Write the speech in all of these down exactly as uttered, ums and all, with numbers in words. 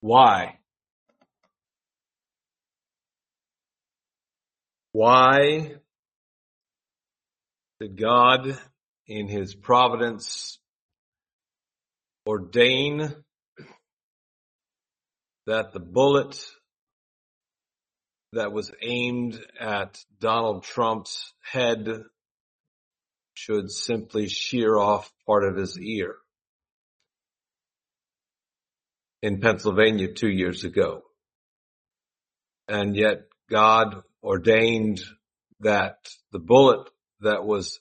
Why? Why did God, in his providence, ordain that the bullet that was aimed at Donald Trump's head should simply shear off part of his ear in Pennsylvania two years ago? And yet God ordained that the bullet that was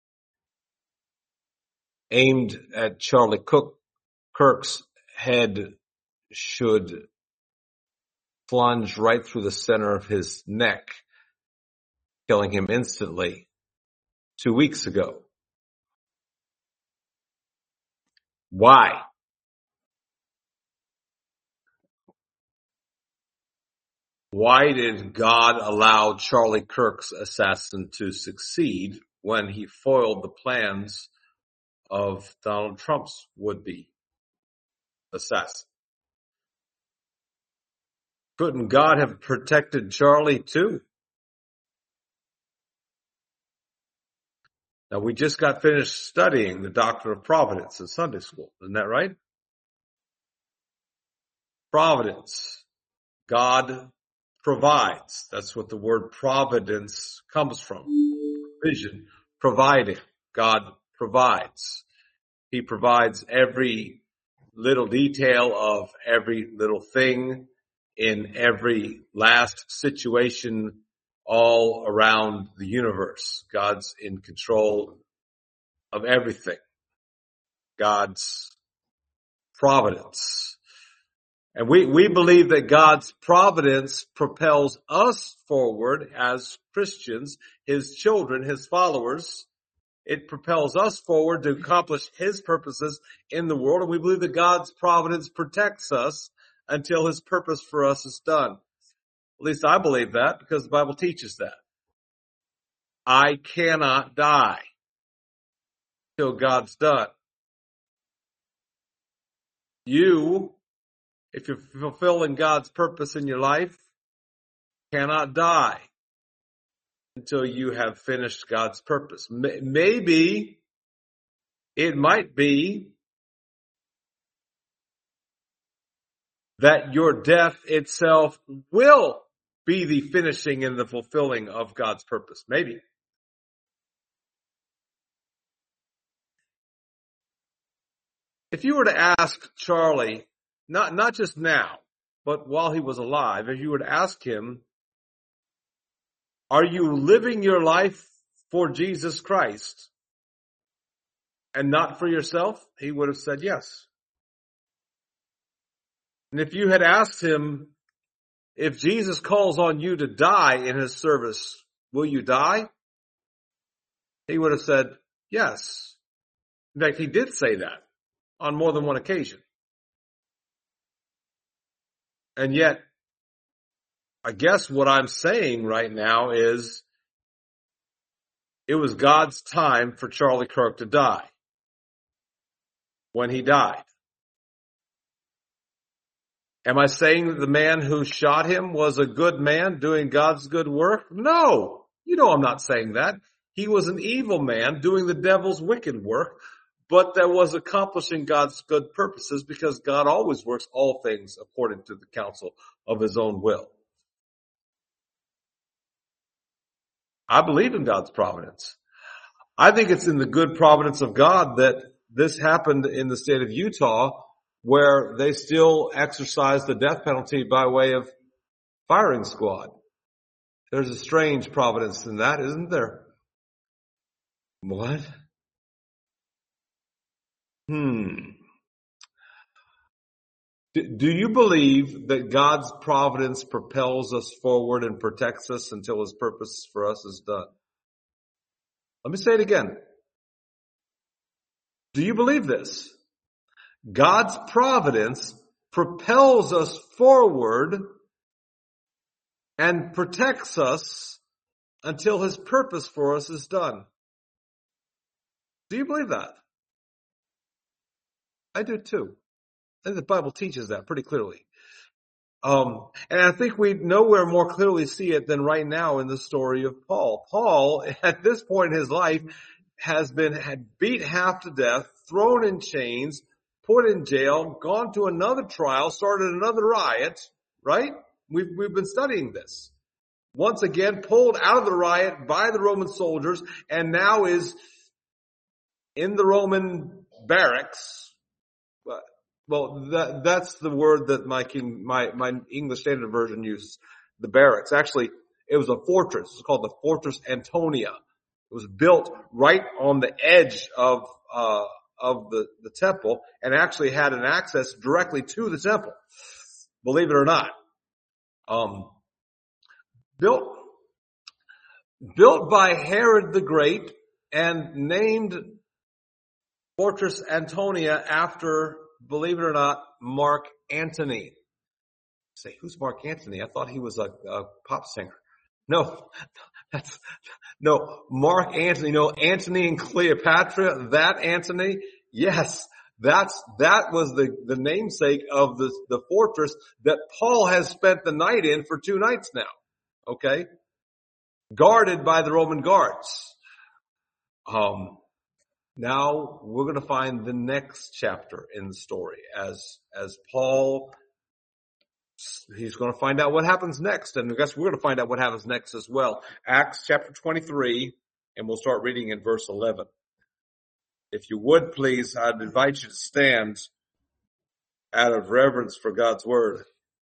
aimed at Charlie Cook, Kirk's head should plunge right through the center of his neck, killing him instantly two weeks ago. Why? Why did God allow Charlie Kirk's assassin to succeed when he foiled the plans of Donald Trump's would-be assassin? Couldn't God have protected Charlie too? Now, we just got finished studying the doctrine of providence in Sunday school. Isn't that right? Providence. God provides. That's what the word providence comes from. Provision. Providing. God provides. He provides every little detail of every little thing in every last situation all around the universe. God's in control of everything. God's providence. And we, we believe that God's providence propels us forward as Christians, his children, his followers. It propels us forward to accomplish his purposes in the world. And we believe that God's providence protects us until his purpose for us is done. At least I believe that because the Bible teaches that. I cannot die till God's done. You, if you're fulfilling God's purpose in your life, cannot die until you have finished God's purpose. Maybe it might be that your death itself will be the finishing and the fulfilling of God's purpose. Maybe. If you were to ask Charlie, not, not just now, but while he was alive, if you were to ask him, are you living your life for Jesus Christ and not for yourself? He would have said yes. And if you had asked him, if Jesus calls on you to die in his service, will you die? He would have said yes. In fact, he did say that on more than one occasion. And yet, I guess what I'm saying right now is it was God's time for Charlie Kirk to die when he died. Am I saying that the man who shot him was a good man doing God's good work? No. You know I'm not saying that. He was an evil man doing the devil's wicked work, but that was accomplishing God's good purposes because God always works all things according to the counsel of his own will. I believe in God's providence. I think it's in the good providence of God that this happened in the state of Utah, where they still exercise the death penalty by way of firing squad. There's a strange providence in that, isn't there? What? Hmm. Do you believe that God's providence propels us forward and protects us until his purpose for us is done? Let me say it again. Do you believe this? God's providence propels us forward and protects us until his purpose for us is done. Do you believe that? I do too. I think the Bible teaches that pretty clearly. Um, and I think we nowhere more clearly see it than right now in the story of Paul. Paul, at this point in his life, has been had beat half to death, thrown in chains, put in jail, gone to another trial, started another riot, right? We've, we've been studying this. Once again, pulled out of the riot by the Roman soldiers, and now is in the Roman barracks. Well, that, that's the word that my King, my, my English Standard Version uses, the barracks. Actually, it was a fortress. It's called the Fortress Antonia. It was built right on the edge of, uh, of the, the temple, and actually had an access directly to the temple. Believe it or not. Um, built, built by Herod the Great and named Fortress Antonia after, believe it or not, Mark Antony. Say, who's Mark Antony? I thought he was a, a pop singer. No, that's, no, Mark Antony, no, Antony and Cleopatra, that Antony? Yes, that's, that was the, the namesake of the, the fortress that Paul has spent the night in for two nights now. Okay? Guarded by the Roman guards. Um, Now we're going to find the next chapter in the story as, as Paul, he's going to find out what happens next. And I guess we're going to find out what happens next as well. Acts chapter twenty-three, and we'll start reading in verse eleven. If you would please, I'd invite you to stand out of reverence for God's word.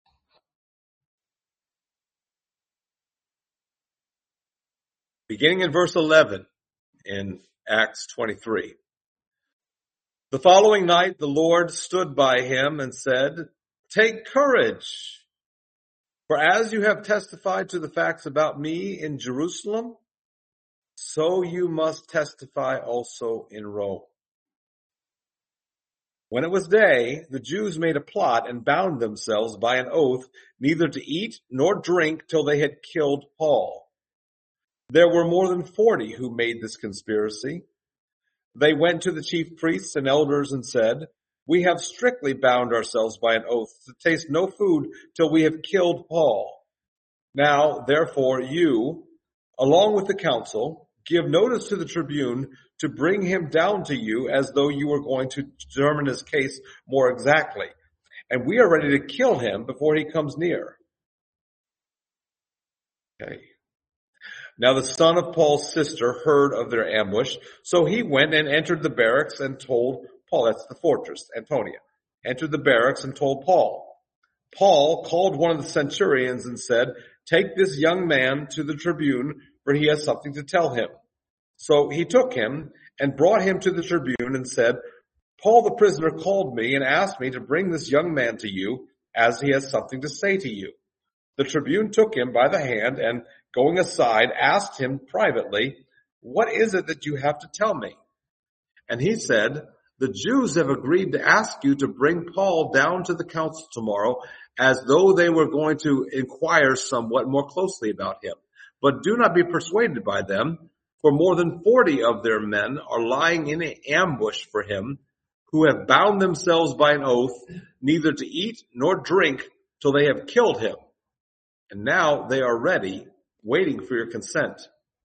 Beginning in verse eleven in Acts twenty-three. The following night the Lord stood by him and said, "Take courage, for as you have testified to the facts about me in Jerusalem, so you must testify also in Rome." When it was day, the Jews made a plot and bound themselves by an oath neither to eat nor drink till they had killed Paul. There were more than forty who made this conspiracy. They went to the chief priests and elders and said, "We have strictly bound ourselves by an oath to taste no food till we have killed Paul. Now, therefore, you, along with the council, give notice to the tribune to bring him down to you as though you were going to determine his case more exactly. And we are ready to kill him before he comes near." Okay. Now the son of Paul's sister heard of their ambush, so he went and entered the barracks and told Paul, that's the fortress, Antonia, entered the barracks and told Paul. Paul called one of the centurions and said, "Take this young man to the tribune, for he has something to tell him." So he took him and brought him to the tribune and said, "Paul the prisoner called me and asked me to bring this young man to you, as he has something to say to you." The tribune took him by the hand and, going aside, asked him privately, "What is it that you have to tell me?" And he said, "The Jews have agreed to ask you to bring Paul down to the council tomorrow, as though they were going to inquire somewhat more closely about him. But do not be persuaded by them, for more than forty of their men are lying in ambush for him, who have bound themselves by an oath neither to eat nor drink till they have killed him. And now they are ready, waiting for your consent."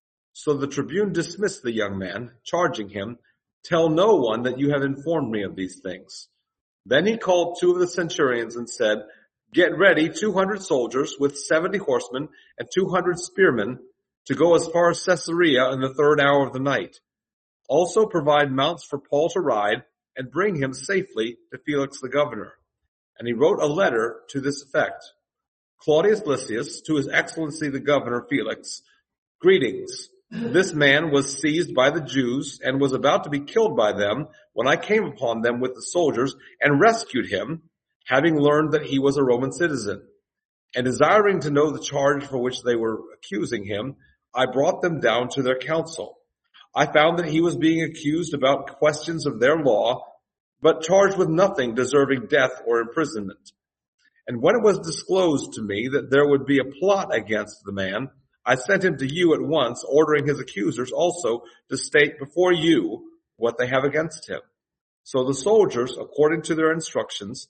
So the tribune dismissed the young man, charging him, "Tell no one that you have informed me of these things." Then he called two of the centurions and said, "Get ready two hundred soldiers with seventy horsemen and two hundred spearmen to go as far as Caesarea in the third hour of the night. Also provide mounts for Paul to ride and bring him safely to Felix the governor." And he wrote a letter to this effect. "Claudius Lysias, to his excellency the governor Felix, greetings. This man was seized by the Jews and was about to be killed by them when I came upon them with the soldiers and rescued him, having learned that he was a Roman citizen. And desiring to know the charge for which they were accusing him, I brought them down to their council. I found that he was being accused about questions of their law, but charged with nothing deserving death or imprisonment. And when it was disclosed to me that there would be a plot against the man, I sent him to you at once, ordering his accusers also to state before you what they have against him. So the soldiers, according to their instructions,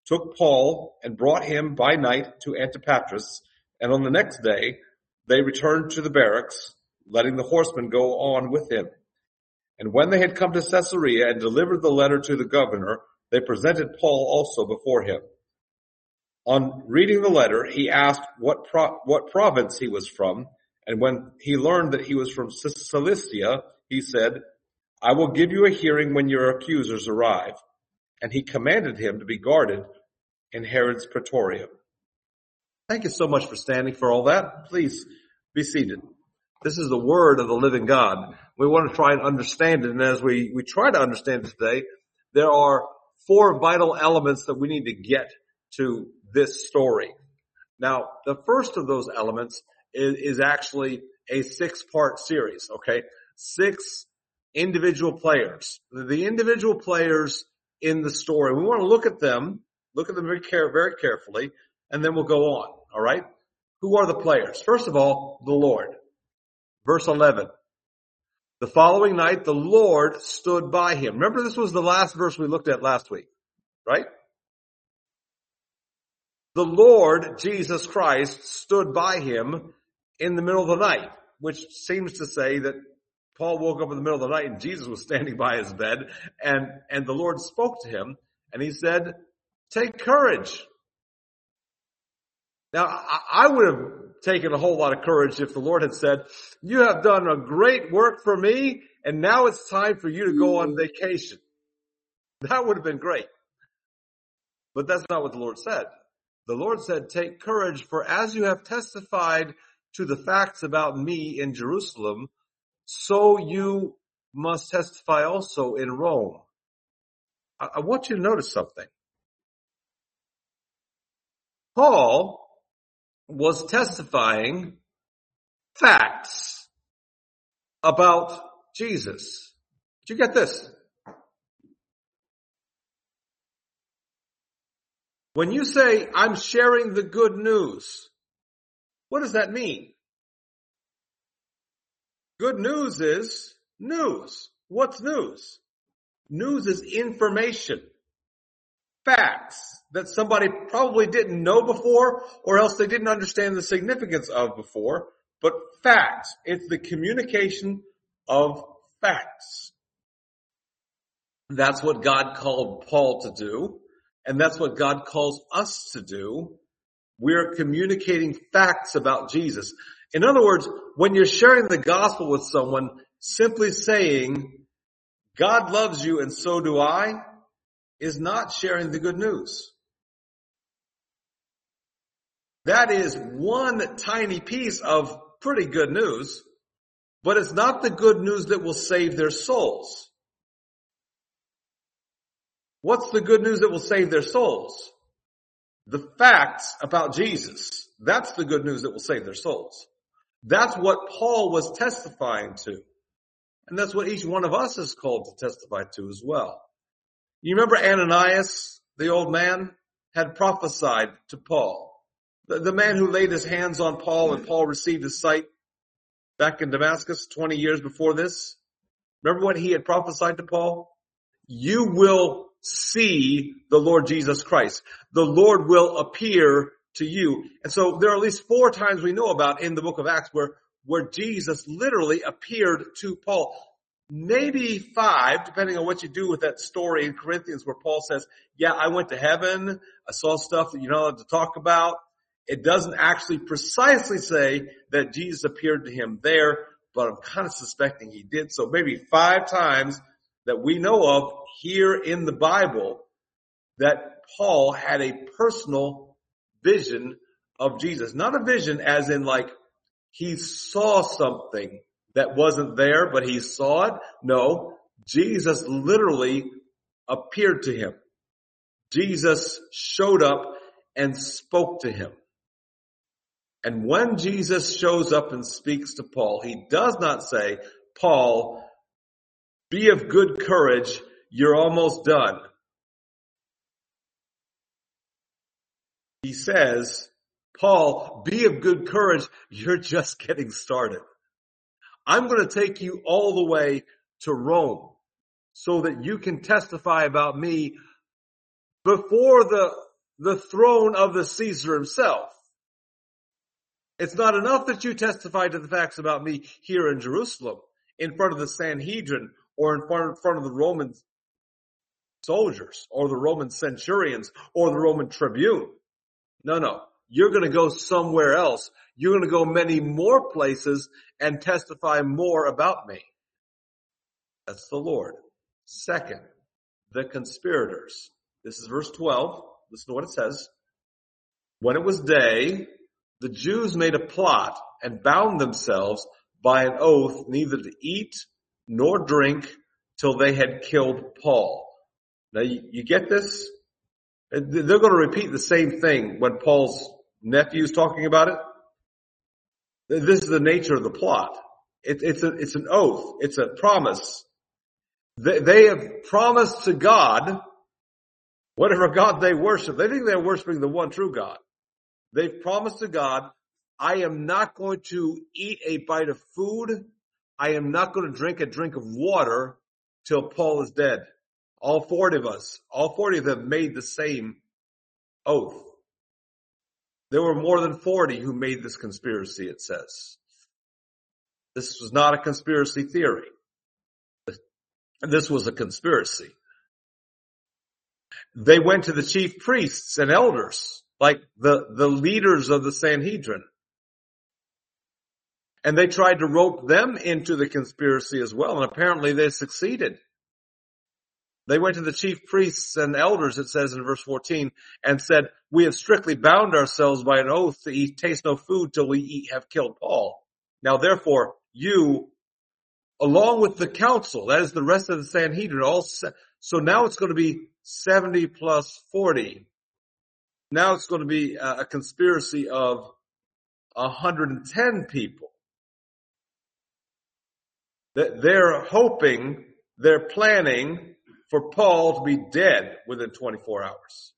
took Paul and brought him by night to Antipatris, and on the next day they returned to the barracks, letting the horsemen go on with him. And when they had come to Caesarea and delivered the letter to the governor, they presented Paul also before him. On reading the letter, he asked what pro- what province he was from, and when he learned that he was from Cilicia, he said, "I will give you a hearing when your accusers arrive." And he commanded him to be guarded in Herod's praetorium. Thank you so much for standing for all that. Please be seated. This is the word of the living God. We want to try and understand it, and as we, we try to understand it today, there are four vital elements that we need to get to this story. Now, the first of those elements is, is actually a six-part series, okay? Six individual players. The individual players in the story, we want to look at them, look at them very, care, very carefully, and then we'll go on, all right? Who are the players? First of all, the Lord. Verse eleven. The following night, the Lord stood by him. Remember, this was the last verse we looked at last week, right? The Lord, Jesus Christ, stood by him in the middle of the night, which seems to say that Paul woke up in the middle of the night and Jesus was standing by his bed, and, and the Lord spoke to him, and he said, "Take courage." Now, I, I would have taken a whole lot of courage if the Lord had said, "You have done a great work for me, and now it's time for you to go on vacation." That would have been great. But that's not what the Lord said. The Lord said, "Take courage, for as you have testified to the facts about me in Jerusalem, so you must testify also in Rome." I, I want you to notice something. Paul was testifying facts about Jesus. Did you get this? When you say, "I'm sharing the good news," what does that mean? Good news is news. What's news? News is information. Facts that somebody probably didn't know before, or else they didn't understand the significance of before, but facts. It's the communication of facts. That's what God called Paul to do, and that's what God calls us to do. We're communicating facts about Jesus. In other words, when you're sharing the gospel with someone, simply saying, "God loves you and so do I," is not sharing the good news. That is one tiny piece of pretty good news, but it's not the good news that will save their souls. What's the good news that will save their souls? The facts about Jesus. That's the good news that will save their souls. That's what Paul was testifying to. And that's what each one of us is called to testify to as well. You remember Ananias, the old man, had prophesied to Paul. The, the man who laid his hands on Paul and Paul received his sight back in Damascus twenty years before this. Remember what he had prophesied to Paul? You will see the Lord Jesus Christ. The Lord will appear to you. And so there are at least four times we know about in the book of Acts where, where Jesus literally appeared to Paul. Maybe five, depending on what you do with that story in Corinthians where Paul says, "Yeah, I went to heaven. I saw stuff that you're not allowed to talk about." It doesn't actually precisely say that Jesus appeared to him there, but I'm kind of suspecting he did. So maybe five times that we know of here in the Bible that Paul had a personal vision of Jesus. Not a vision as in like he saw something that wasn't there, but he saw it. No, Jesus literally appeared to him. Jesus showed up and spoke to him. And when Jesus shows up and speaks to Paul, he does not say, "Paul, be of good courage. You're almost done." He says, "Paul, be of good courage. You're just getting started. I'm going to take you all the way to Rome so that you can testify about me before the the throne of the Caesar himself. It's not enough that you testify to the facts about me here in Jerusalem, in front of the Sanhedrin, or in front, in front of the Roman soldiers, or the Roman centurions, or the Roman tribune. No, no. You're going to go somewhere else. You're going to go many more places and testify more about me. That's the Lord. Second, the conspirators. This is verse twelve. Listen to what it says. When it was day, the Jews made a plot and bound themselves by an oath neither to eat nor drink till they had killed Paul. Now you, you get this? They're going to repeat the same thing when Paul's nephew's talking about it. This is the nature of the plot. It, it's a, it's an oath. It's a promise. They, they have promised to God, whatever God they worship. They think they're worshiping the one true God. They've promised to God, I am not going to eat a bite of food. I am not going to drink a drink of water till Paul is dead. All forty of us, all forty of them made the same oath. There were more than forty who made this conspiracy, it says. This was not a conspiracy theory. This was a conspiracy. They went to the chief priests and elders, like the, the leaders of the Sanhedrin. And they tried to rope them into the conspiracy as well, and apparently they succeeded. They went to the chief priests and elders, it says in verse fourteen, and said, we have strictly bound ourselves by an oath to eat, taste no food till we eat, have killed Paul. Now therefore, you, along with the council, that is the rest of the Sanhedrin, all se- so now it's going to be seventy plus forty. Now it's going to be a, a conspiracy of one hundred ten people. They're hoping, they're planning for Paul to be dead within twenty-four hours.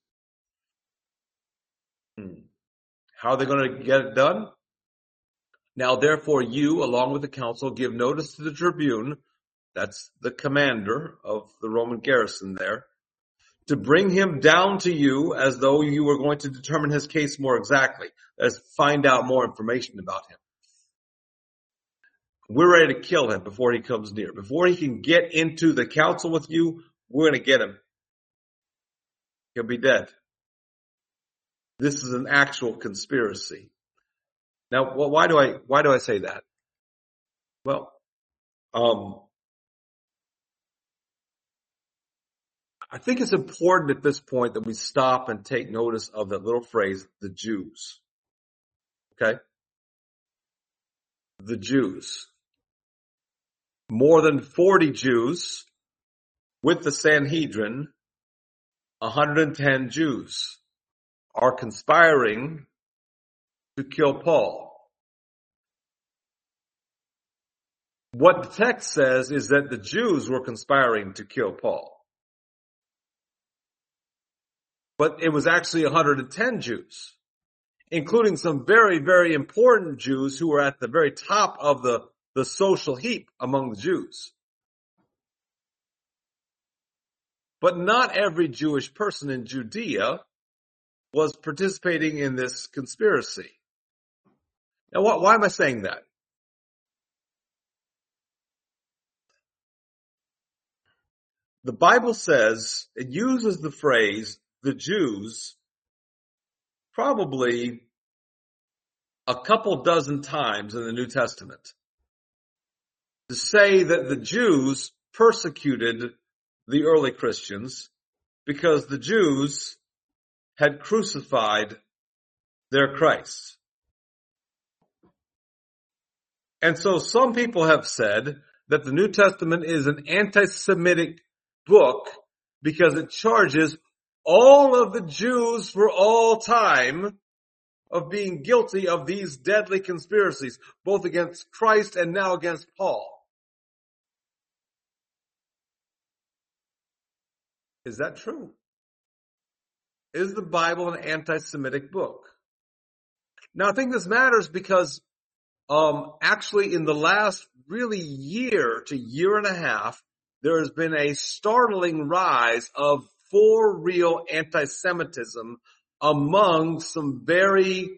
Hmm. How are they going to get it done? Now, therefore, you, along with the council, give notice to the tribune, that's the commander of the Roman garrison there, to bring him down to you as though you were going to determine his case more exactly. That is, find out more information about him. We're ready to kill him before he comes near. Before he can get into the council with you, we're going to get him. He'll be dead. This is an actual conspiracy. Now, why do I, why do I say that? Well, um, I think it's important at this point that we stop and take notice of that little phrase, the Jews. Okay? The Jews. More than forty Jews with the Sanhedrin, one hundred ten Jews are conspiring to kill Paul. What the text says is that the Jews were conspiring to kill Paul. But it was actually one hundred ten Jews, including some very, very important Jews who were at the very top of the, the social heap among the Jews. But not every Jewish person in Judea was participating in this conspiracy. Now, why, why am I saying that? The Bible says, it uses the phrase, the Jews, probably a couple dozen times in the New Testament to say that the Jews persecuted the early Christians because the Jews had crucified their Christ. And so some people have said that the New Testament is an anti-Semitic book because it charges all of the Jews for all time of being guilty of these deadly conspiracies, both against Christ and now against Paul. Is that true? Is the Bible an anti-Semitic book? Now, I think this matters because um, actually in the last really year to year and a half, there has been a startling rise of for real anti-Semitism among some very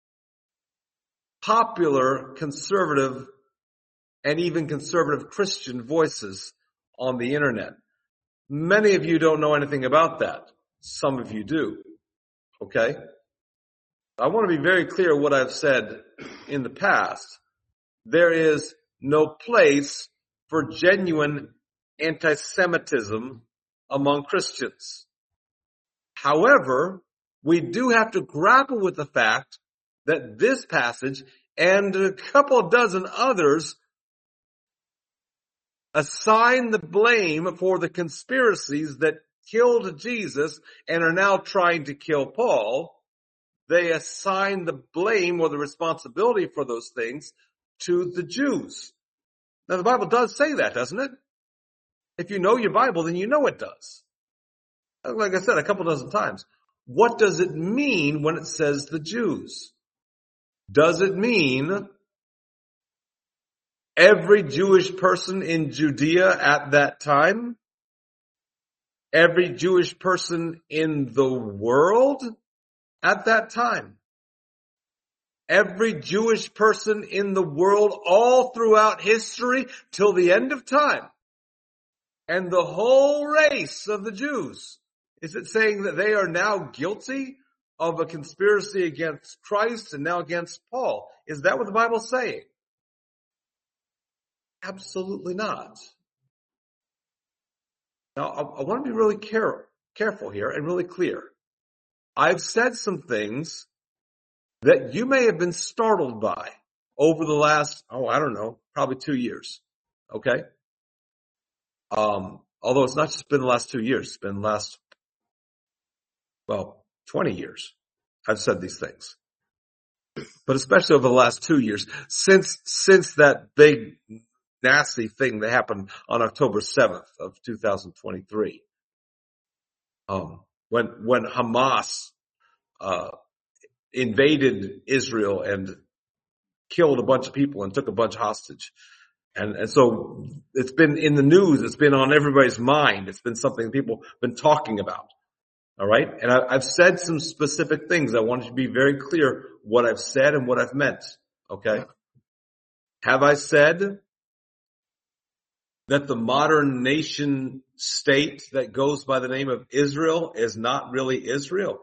popular conservative and even conservative Christian voices on the internet. Many of you don't know anything about that. Some of you do. Okay? I want to be very clear what I've said in the past. There is no place for genuine anti-Semitism among Christians. However, we do have to grapple with the fact that this passage and a couple dozen others assign the blame for the conspiracies that killed Jesus and are now trying to kill Paul. They assign the blame or the responsibility for those things to the Jews. Now the Bible does say that, doesn't it? If you know your Bible, then you know it does. Like I said a couple dozen times. What does it mean when it says the Jews? Does it mean every Jewish person in Judea at that time? Every Jewish person in the world at that time? Every Jewish person in the world all throughout history till the end of time? And the whole race of the Jews? Is it saying that they are now guilty of a conspiracy against Christ and now against Paul? Is that what the Bible's saying? Absolutely not. Now, I, I want to be really care, careful here and really clear. I've said some things that you may have been startled by over the last, oh, I don't know, probably two years. Okay? Um, although it's not just been the last two years, it's been the last, well, twenty years. I've said these things. But especially over the last two years, since, since that big nasty thing that happened on October seventh of two thousand twenty-three. Um, when, when Hamas, uh, invaded Israel and killed a bunch of people and took a bunch hostage. And, and so it's been in the news. It's been on everybody's mind. It's been something people have been talking about. All right. And I, I've said some specific things. I want you to be very clear what I've said and what I've meant. Okay. Have I said that the modern nation state that goes by the name of Israel is not really Israel?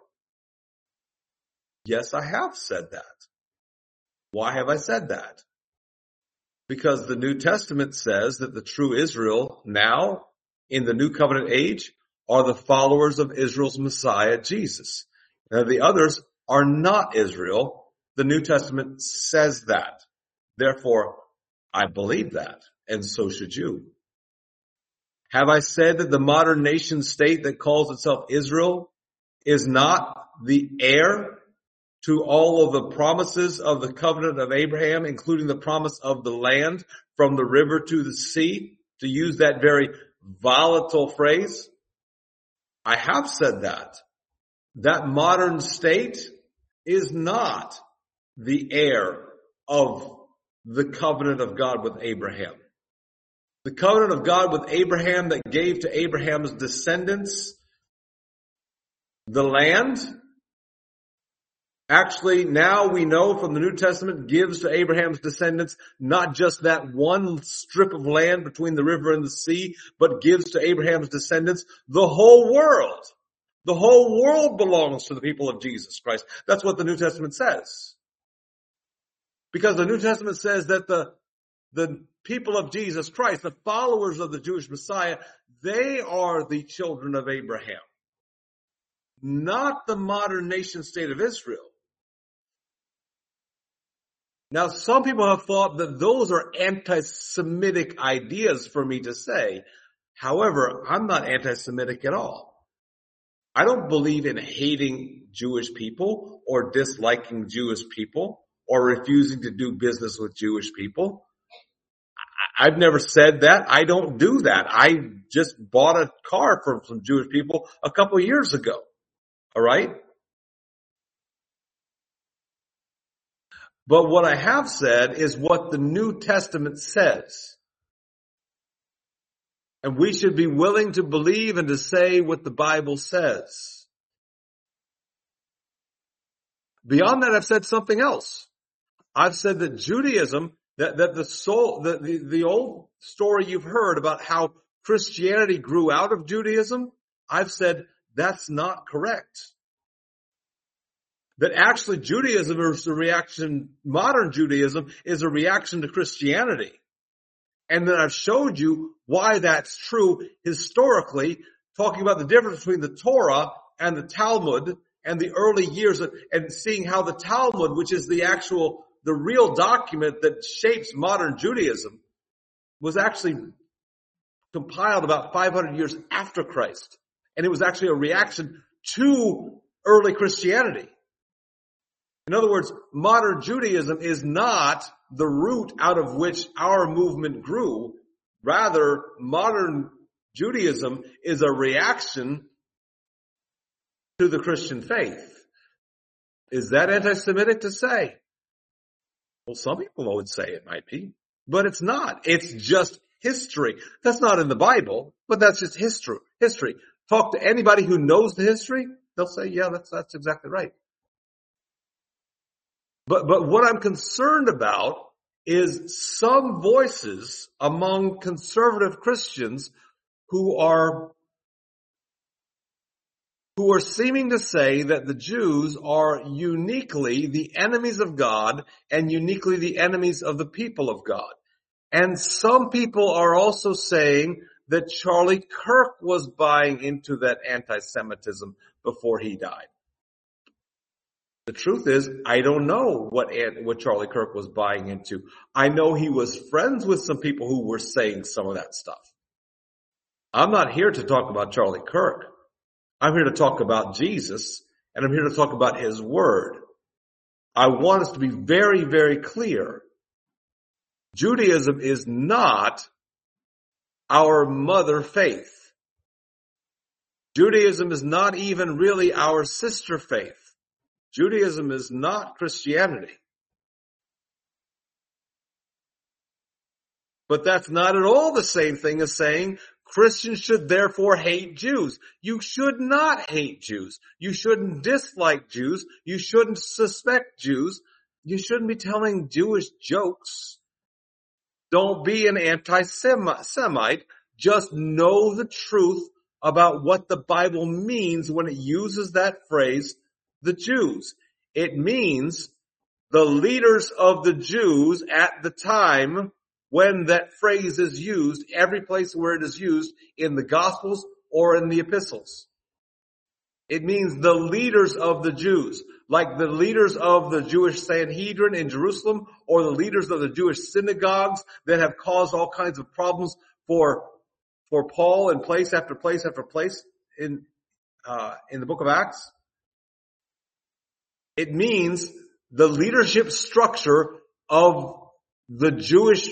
Yes, I have said that. Why have I said that? Because the New Testament says that the true Israel now in the New Covenant age are the followers of Israel's Messiah, Jesus. Now the others are not Israel. The New Testament says that. Therefore, I believe that, and so should you. Have I said that the modern nation state that calls itself Israel is not the heir to all of the promises of the covenant of Abraham, including the promise of the land from the river to the sea, to use that very volatile phrase? I have said that. That modern state is not the heir of the covenant of God with Abraham. The covenant of God with Abraham that gave to Abraham's descendants the land, actually now we know from the New Testament gives to Abraham's descendants not just that one strip of land between the river and the sea, but gives to Abraham's descendants the whole world. The whole world belongs to the people of Jesus Christ. That's what the New Testament says. Because the New Testament says that the, the people of Jesus Christ, the followers of the Jewish Messiah, they are the children of Abraham. Not the modern nation state of Israel. Now, some people have thought that those are anti-Semitic ideas for me to say. However, I'm not anti-Semitic at all. I don't believe in hating Jewish people or disliking Jewish people or refusing to do business with Jewish people. I've never said that. I don't do that. I just bought a car from some Jewish people a couple of years ago. All right? But what I have said is what the New Testament says. And we should be willing to believe and to say what the Bible says. Beyond that, I've said something else. I've said that Judaism, that, that the soul, the, the, the old story you've heard about how Christianity grew out of Judaism, I've said that's not correct. That actually Judaism is a reaction, modern Judaism is a reaction to Christianity. And then I've showed you why that's true historically, talking about the difference between the Torah and the Talmud and the early years, and seeing how the Talmud, which is the actual, the real document that shapes modern Judaism, was actually compiled about five hundred years after Christ. And it was actually a reaction to early Christianity. In other words, modern Judaism is not the root out of which our movement grew. Rather, modern Judaism is a reaction to the Christian faith. Is that anti-Semitic to say? Well, some people would say it might be, but it's not. It's just history. That's not in the Bible, but that's just history. History. Talk to anybody who knows the history, they'll say, yeah, that's, that's exactly right. But, but what I'm concerned about is some voices among conservative Christians who are, who are seeming to say that the Jews are uniquely the enemies of God and uniquely the enemies of the people of God. And some people are also saying that Charlie Kirk was buying into that anti-Semitism before he died. The truth is, I don't know what what Charlie Kirk was buying into. I know he was friends with some people who were saying some of that stuff. I'm not here to talk about Charlie Kirk. I'm here to talk about Jesus, and I'm here to talk about his word. I want us to be very, very clear. Judaism is not our mother faith. Judaism is not even really our sister faith. Judaism is not Christianity. But that's not at all the same thing as saying Christians should therefore hate Jews. You should not hate Jews. You shouldn't dislike Jews. You shouldn't suspect Jews. You shouldn't be telling Jewish jokes. Don't be an anti-Semite. Just know the truth about what the Bible means when it uses that phrase, the Jews. It means the leaders of the Jews at the time when that phrase is used, every place where it is used in the Gospels or in the epistles. It means the leaders of the Jews, like the leaders of the Jewish Sanhedrin in Jerusalem or the leaders of the Jewish synagogues that have caused all kinds of problems for, for Paul in place after place after place in, uh, in the book of Acts. It means the leadership structure of the Jewish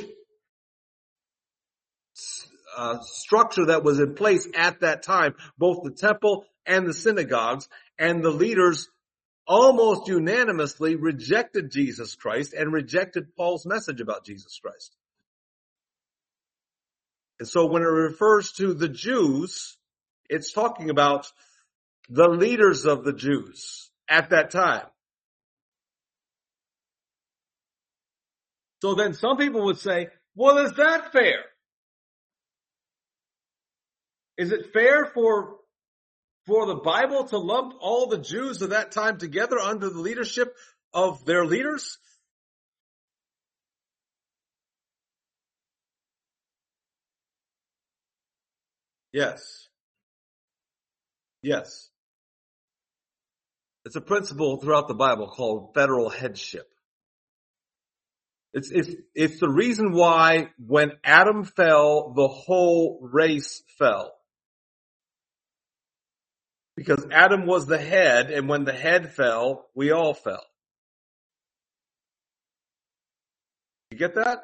uh, structure that was in place at that time, both the temple and the synagogues, and the leaders almost unanimously rejected Jesus Christ and rejected Paul's message about Jesus Christ. And so when it refers to the Jews, it's talking about the leaders of the Jews at that time. So then some people would say, well, is that fair? Is it fair for, for the Bible to lump all the Jews of that time together under the leadership of their leaders? Yes. Yes. It's a principle throughout the Bible called federal headship. It's, it's, it's the reason why when Adam fell, the whole race fell. Because Adam was the head, and when the head fell, we all fell. You get that?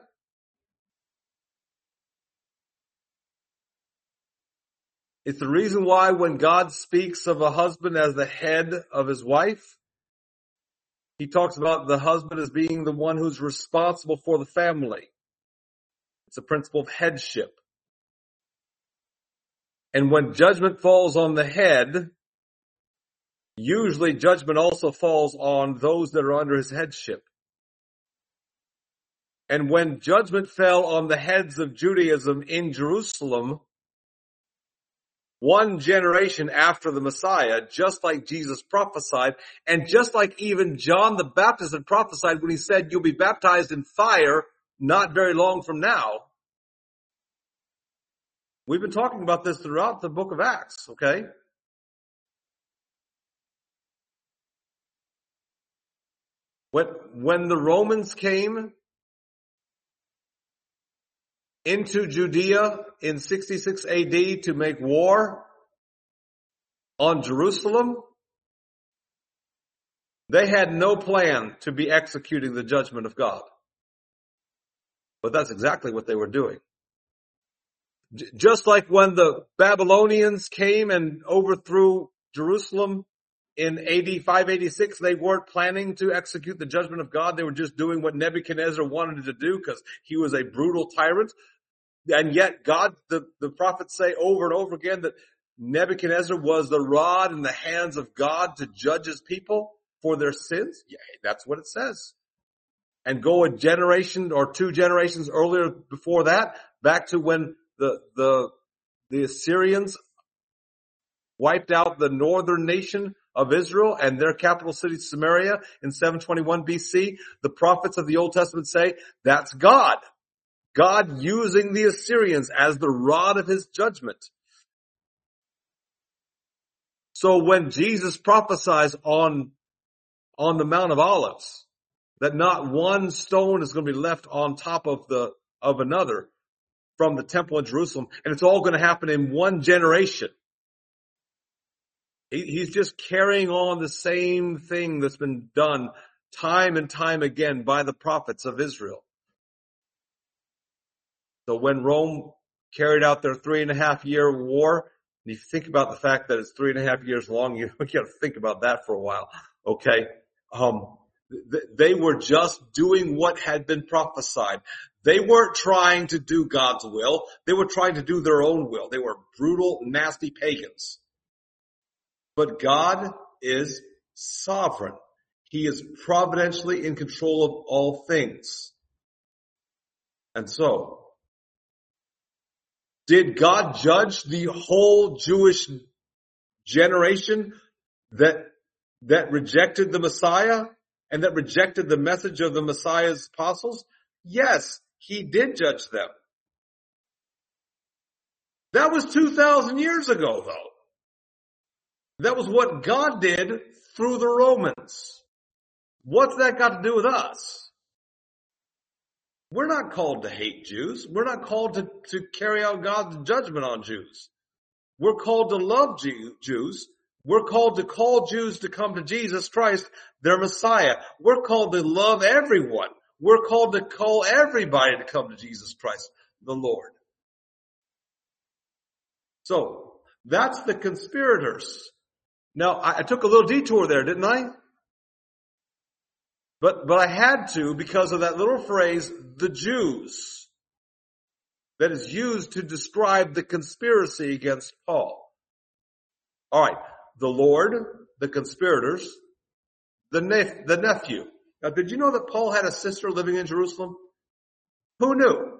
It's the reason why when God speaks of a husband as the head of his wife, he talks about the husband as being the one who's responsible for the family. It's a principle of headship. And when judgment falls on the head, Usually judgment also falls on those that are under his headship. And when judgment fell on the heads of Judaism in Jerusalem, one generation after the Messiah, just like Jesus prophesied, and just like even John the Baptist had prophesied when he said, you'll be baptized in fire not very long from now. We've been talking about this throughout the book of Acts, okay? When, when the Romans came into Judea in sixty-six A D to make war on Jerusalem, they had no plan to be executing the judgment of God. But that's exactly what they were doing. J- just like when the Babylonians came and overthrew Jerusalem in A D five eighty-six, they weren't planning to execute the judgment of God. They were just doing what Nebuchadnezzar wanted to do because he was a brutal tyrant. And yet God, the, the prophets say over and over again that Nebuchadnezzar was the rod in the hands of God to judge his people for their sins. Yeah, that's what it says. And go a generation or two generations earlier before that, back to when the, the, the Assyrians wiped out the northern nation of Israel and their capital city Samaria in seven twenty-one B C. The prophets of the Old Testament say that's God. God using the Assyrians as the rod of his judgment. So when Jesus prophesies on, on the Mount of Olives, that not one stone is going to be left on top of the, of another from the temple in Jerusalem, and it's all going to happen in one generation. He, he's just carrying on the same thing that's been done time and time again by the prophets of Israel. So when Rome carried out their three and a half year war, and you think about the fact that it's three and a half years long, you, you got to think about that for a while. Okay. Um, th- they were just doing what had been prophesied. They weren't trying to do God's will. They were trying to do their own will. They were brutal, nasty pagans. But God is sovereign. He is providentially in control of all things. And so, did God judge the whole Jewish generation that, that rejected the Messiah and that rejected the message of the Messiah's apostles? Yes, he did judge them. That was two thousand years ago, though. That was what God did through the Romans. What's that got to do with us? We're not called to hate Jews. We're not called to, to carry out God's judgment on Jews. We're called to love Jew, Jews. We're called to call Jews to come to Jesus Christ, their Messiah. We're called to love everyone. We're called to call everybody to come to Jesus Christ, the Lord. So, that's the conspirators. Now, I, I took a little detour there, didn't I? But, but I had to because of that little phrase, the Jews, that is used to describe the conspiracy against Paul. All right. The Lord, the conspirators, the nep- the nephew. Now, did you know that Paul had a sister living in Jerusalem? Who knew?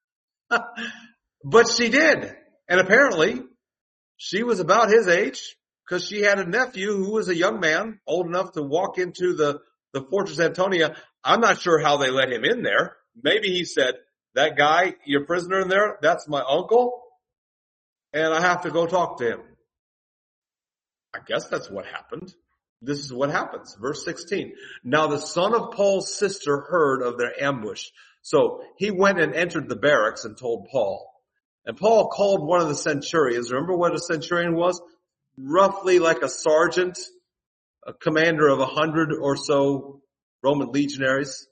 But she did. And apparently, she was about his age because she had a nephew who was a young man, old enough to walk into the The Fortress Antonia. I'm not sure how they let him in there. Maybe he said, that guy, your prisoner in there, that's my uncle, and I have to go talk to him. I guess that's what happened. This is what happens. Verse sixteen. Now the son of Paul's sister heard of their ambush. So he went and entered the barracks and told Paul. And Paul called one of the centurions. Remember what a centurion was? Roughly like a sergeant, a commander of a hundred or so Roman legionaries.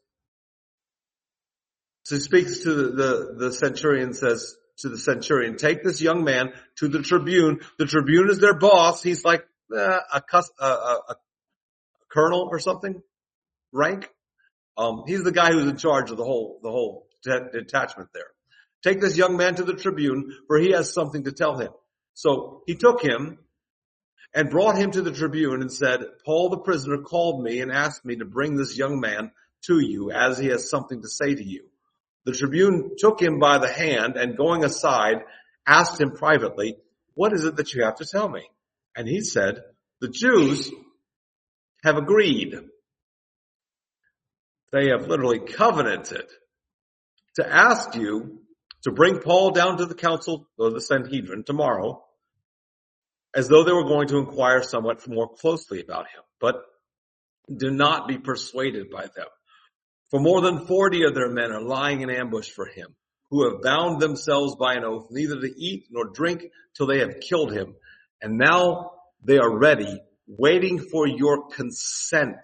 So he speaks to the, the, the centurion, says to the centurion, take this young man to the tribune. The tribune is their boss. He's like uh, a, a, a, a colonel or something, rank. Um, he's the guy who's in charge of the whole, the whole de- detachment there. Take this young man to the tribune, for he has something to tell him. So he took him, and brought him to the tribune and said, Paul the prisoner called me and asked me to bring this young man to you as he has something to say to you. The tribune took him by the hand and going aside, asked him privately, what is it that you have to tell me? And he said, the Jews have agreed. They have literally covenanted to ask you to bring Paul down to the council or the Sanhedrin tomorrow, as though they were going to inquire somewhat more closely about him. But do not be persuaded by them. For more than forty of their men are lying in ambush for him, who have bound themselves by an oath neither to eat nor drink till they have killed him. And now they are ready, waiting for your consent.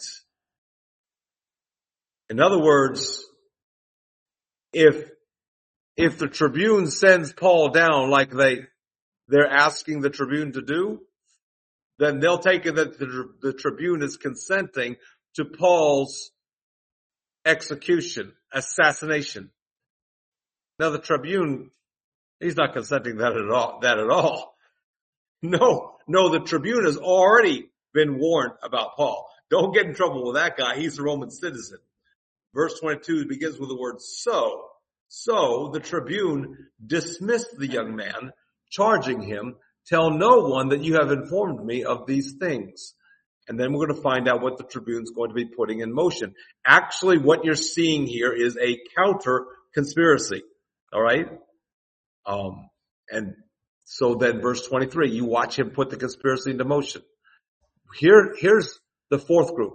In other words, if, if the tribune sends Paul down like they, they're asking the tribune to do, then they'll take it that the, the tribune is consenting to Paul's execution, assassination. Now the tribune, he's not consenting that at all, that at all. No, no, the tribune has already been warned about Paul. Don't get in trouble with that guy. He's a Roman citizen. Verse twenty-two begins with the word so. So the tribune dismissed the young man, charging him, tell no one that you have informed me of these things. And then we're going to find out what the tribune's going to be putting in motion. Actually, what you're seeing here is a counter conspiracy. All right? Um, and so then verse twenty-three, you watch him put the conspiracy into motion. Here, here's the fourth group.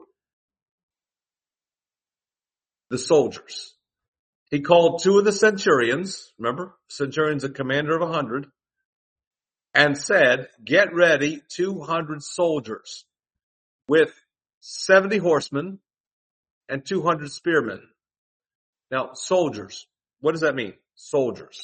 The soldiers. He called two of the centurions, remember, centurion's a commander of a hundred, and said, get ready two hundred soldiers with seventy horsemen and two hundred spearmen. Now, soldiers, what does that mean? Soldiers.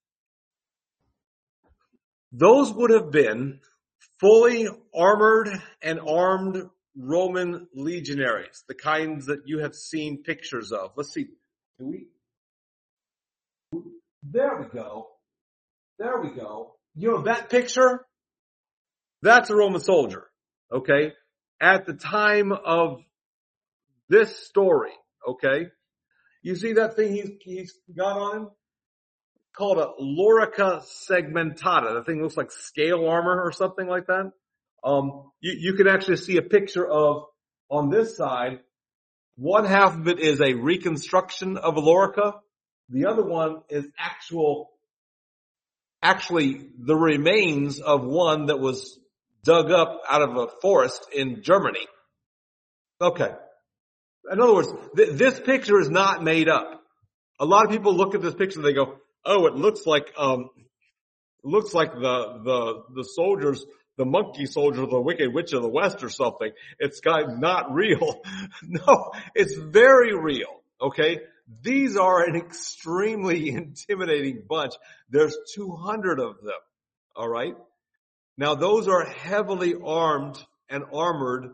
Those would have been fully armored and armed Roman legionaries, the kinds that you have seen pictures of. Let's see. Do we? There we go. There we go. You know that picture? That's a Roman soldier. Okay? At the time of this story. Okay? You see that thing he's, he's got on him? Called a lorica segmentata. The thing looks like scale armor or something like that. Um, you, you can actually see a picture of, on this side, one half of it is a reconstruction of a lorica. The other one is actual, actually the remains of one that was dug up out of a forest in Germany. Okay. In other words, th- this picture is not made up. A lot of people look at this picture and they go, oh, it looks like, um, it looks like the, the, the soldiers, the monkey soldier, the wicked witch of the west or something. It's got not real. No, it's very real. Okay. These are an extremely intimidating bunch. There's two hundred of them. All right. Now those are heavily armed and armored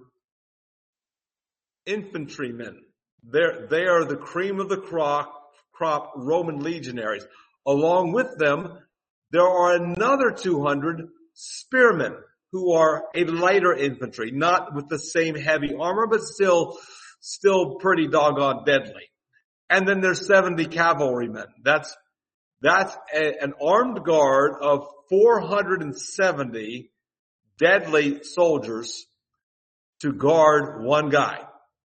infantrymen. They're, they are the cream of the crop, crop Roman legionaries. Along with them, there are another two hundred spearmen who are a lighter infantry, not with the same heavy armor, but still, still pretty doggone deadly. And then there's seventy cavalrymen. That's, that's a, an armed guard of four hundred seventy deadly soldiers to guard one guy.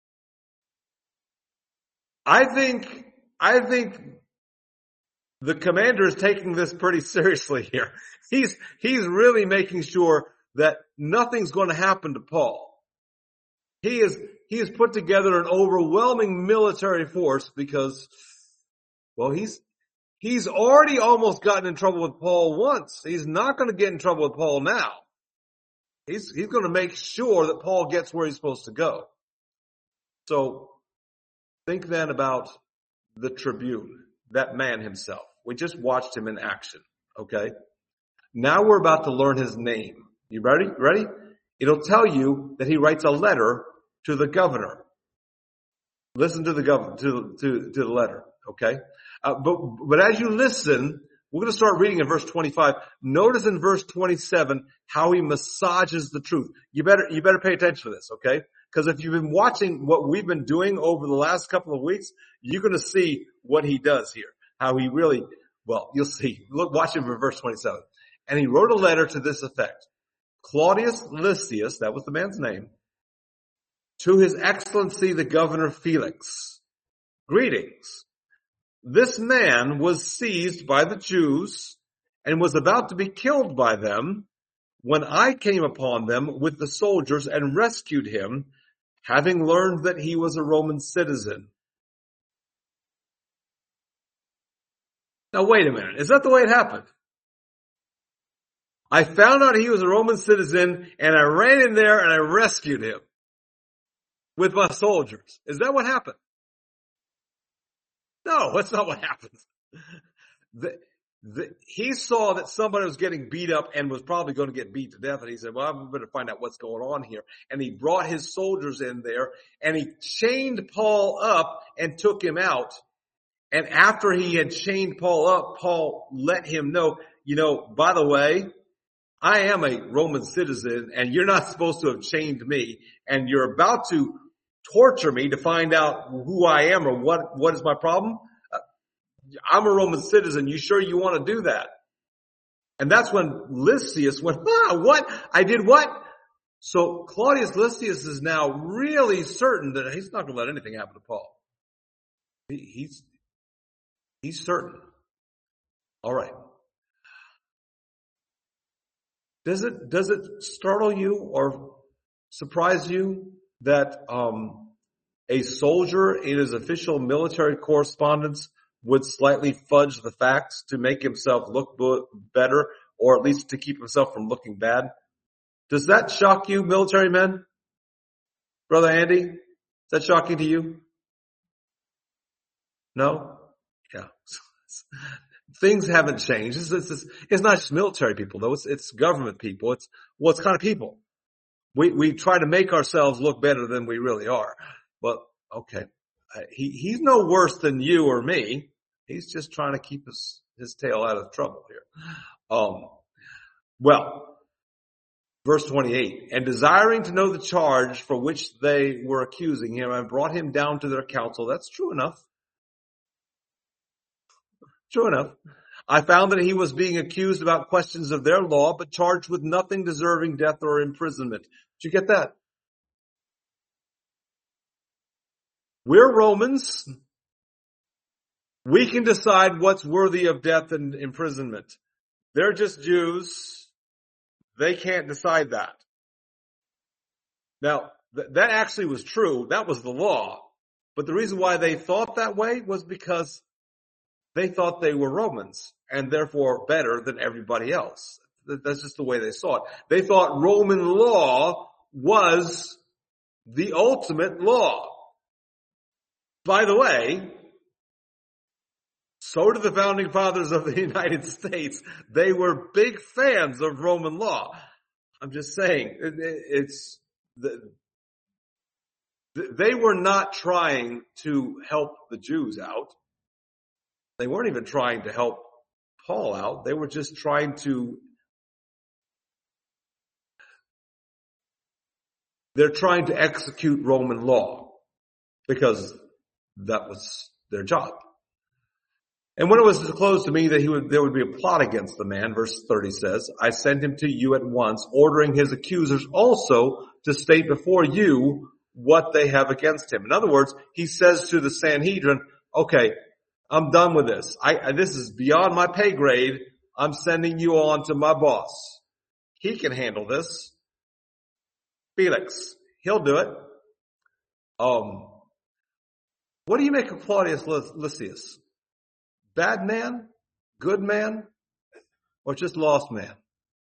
I think, I think the commander is taking this pretty seriously here. He's, he's really making sure that nothing's going to happen to Paul. He is, he has put together an overwhelming military force because, well, he's, he's already almost gotten in trouble with Paul once. He's not going to get in trouble with Paul now. He's, he's going to make sure that Paul gets where he's supposed to go. So think then about the tribune, that man himself. We just watched him in action. Okay. Now we're about to learn his name. You ready? Ready? It'll tell you that he writes a letter to the governor. Listen to the governor, to, to, to the letter. Okay. Uh, but, but as you listen, We're going to start reading in verse twenty-five. Notice in verse twenty-seven how he massages the truth. You better, you better pay attention to this, okay? Because if you've been watching what we've been doing over the last couple of weeks, you're going to see what he does here. How he really, well, you'll see. Look, watch it for verse twenty-seven. And he wrote a letter to this effect. Claudius Lysias, that was the man's name, to his excellency the governor Felix. Greetings. This man was seized by the Jews and was about to be killed by them when I came upon them with the soldiers and rescued him, having learned that he was a Roman citizen. Now wait a minute. Is that the way it happened? I found out he was a Roman citizen and I ran in there and I rescued him with my soldiers. Is that what happened? No, that's not what happens. The, the, he saw that somebody was getting beat up and was probably going to get beat to death. And he said, well, I'm going to find out what's going on here. And he brought his soldiers in there and he chained Paul up and took him out. And after he had chained Paul up, Paul let him know, you know, by the way, I am a Roman citizen and you're not supposed to have chained me and you're about to torture me to find out who I am or what, what is my problem. Uh, I'm a Roman citizen. You sure you want to do that? And that's when Lysias went, ah, what? I did what? So Claudius Lysias is now really certain that he's not going to let anything happen to Paul. He, he's, he's certain. All right. Does it, does it startle you or surprise you that um a soldier in his official military correspondence would slightly fudge the facts to make himself look better, or at least to keep himself from looking bad? Does that shock you, military men? Brother Andy, is that shocking to you? No? Yeah. Things haven't changed. It's, it's, it's not just military people, though. It's, it's government people. It's, well, it's kind of people. We, we try to make ourselves look better than we really are. But, okay. Uh, he, he's no worse than you or me. He's just trying to keep his, his tail out of trouble here. Um, well, verse twenty-eight, and desiring to know the charge for which they were accusing him, I brought him down to their council. That's true enough. True enough. I found that he was being accused about questions of their law, but charged with nothing deserving death or imprisonment. Did you get that? We're Romans. We can decide what's worthy of death and imprisonment. They're just Jews. They can't decide that. Now, th- that actually was true. That was the law. But the reason why they thought that way was because they thought they were Romans and therefore better than everybody else. That's just the way they saw it. They thought Roman law was the ultimate law. By the way, so did the founding fathers of the United States. They were big fans of Roman law. I'm just saying, it's, they were not trying to help the Jews out. They weren't even trying to help Paul out. They were just trying to, they're trying to execute Roman law because that was their job. And when it was disclosed to me that he would, there would be a plot against the man, verse thirty says, I sent him to you at once, ordering his accusers also to state before you what they have against him. In other words, he says to the Sanhedrin, okay, I'm done with this. I, this is beyond my pay grade. I'm sending you on to my boss. He can handle this. Felix, he'll do it. Um, what do you make of Claudius Lysias? Bad man? Good man? Or just lost man?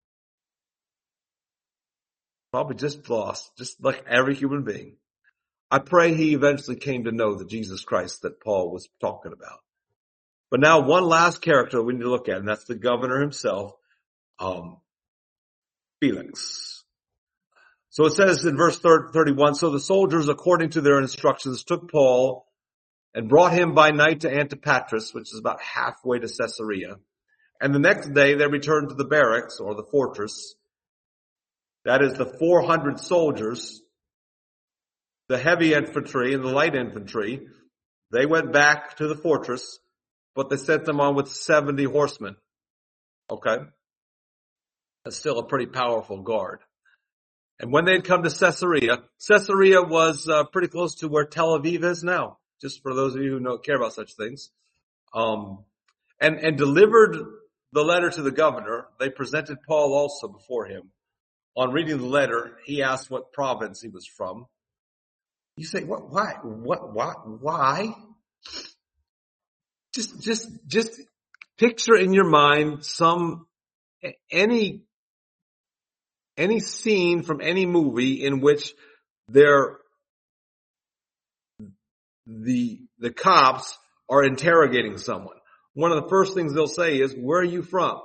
Probably just lost, just like every human being. I pray he eventually came to know the Jesus Christ that Paul was talking about. But now one last character we need to look at, and that's the governor himself, um, Felix. So it says in verse thirty-one, so the soldiers, according to their instructions, took Paul and brought him by night to Antipatris, which is about halfway to Caesarea. And the next day they returned to the barracks or the fortress. That is the four hundred soldiers, the heavy infantry and the light infantry. They went back to the fortress, but they sent them on with seventy horsemen. Okay. That's still a pretty powerful guard. And when they'd come to Caesarea, Caesarea was uh, pretty close to where Tel Aviv is now, just for those of you who don't care about such things. Um, and, and delivered the letter to the governor. They presented Paul also before him. On reading the letter, he asked what province he was from. You say, what, why, what, why, why? Just, just, just picture in your mind some, any, any scene from any movie in which they're, the, the cops are interrogating someone. One of the first things they'll say is, where are you from?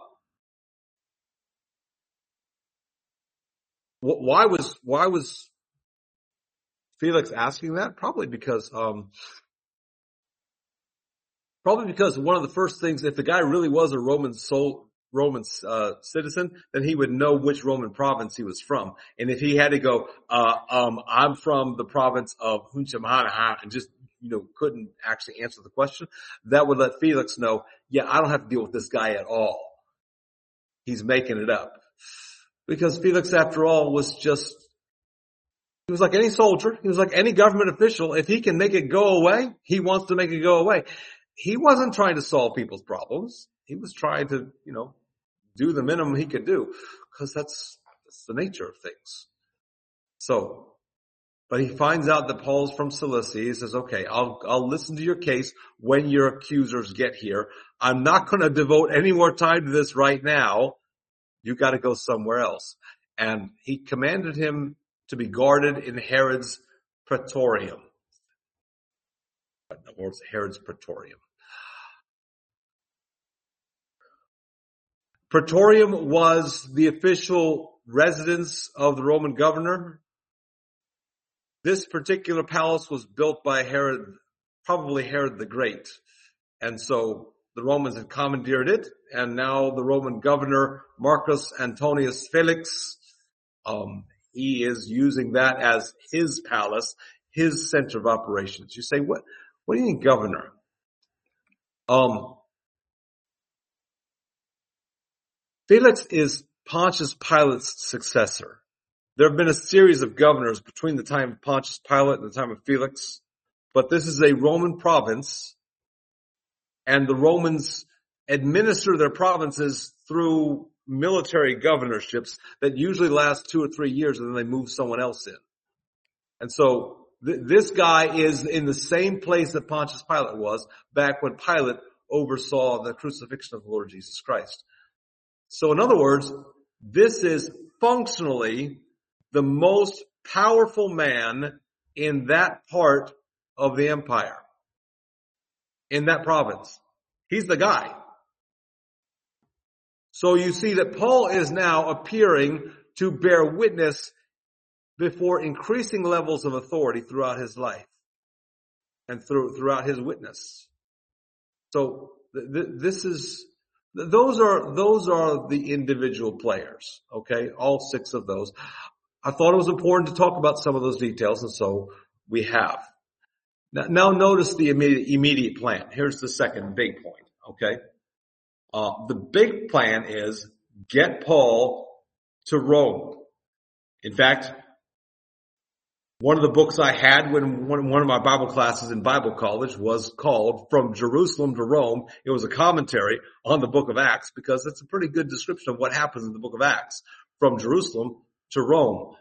Why was, why was Felix asking that? Probably because, um, probably because one of the first things, if the guy really was a Roman soul, Roman, uh, citizen, then he would know which Roman province he was from. And if he had to go, uh, um, I'm from the province of Hunchamanaha and just, you know, couldn't actually answer the question, that would let Felix know, yeah, I don't have to deal with this guy at all. He's making it up. Because Felix, after all, was just, he was like any soldier. He was like any government official. If he can make it go away, he wants to make it go away. He wasn't trying to solve people's problems. He was trying to, you know, do the minimum he could do. Because that's, that's the nature of things. So, but he finds out that Paul's from Cilicia. He says, okay, I'll, I'll listen to your case when your accusers get here. I'm not going to devote any more time to this right now. You got to go somewhere else. And he commanded him to be guarded in Herod's praetorium. Or it's Herod's praetorium. Praetorium was the official residence of the Roman governor. This particular palace was built by Herod, probably Herod the Great. And so the Romans had commandeered it, and now the Roman governor, Marcus Antonius Felix, um, he is using that as his palace, his center of operations. You say, what, what do you mean governor? Um, Felix is Pontius Pilate's successor. There have been a series of governors between the time of Pontius Pilate and the time of Felix, but this is a Roman province, and the Romans administer their provinces through military governorships that usually last two or three years, and then they move someone else in. And so th- this guy is in the same place that Pontius Pilate was back when Pilate oversaw the crucifixion of the Lord Jesus Christ. So in other words, this is functionally the most powerful man in that part of the empire, in that province. He's the guy. So you see that Paul is now appearing to bear witness before increasing levels of authority throughout his life and through, throughout his witness. So th- th- this is, those are, those are the individual players. Okay. All six of those. I thought it was important to talk about some of those details, and so we have. Now, now notice the immediate, immediate plan. Here's the second big point. Okay. Uh, the big plan is get Paul to Rome. In fact, one of the books I had when one, one of my Bible classes in Bible college was called From Jerusalem to Rome. It was a commentary on the book of Acts because it's a pretty good description of what happens in the book of Acts from Jerusalem to Rome.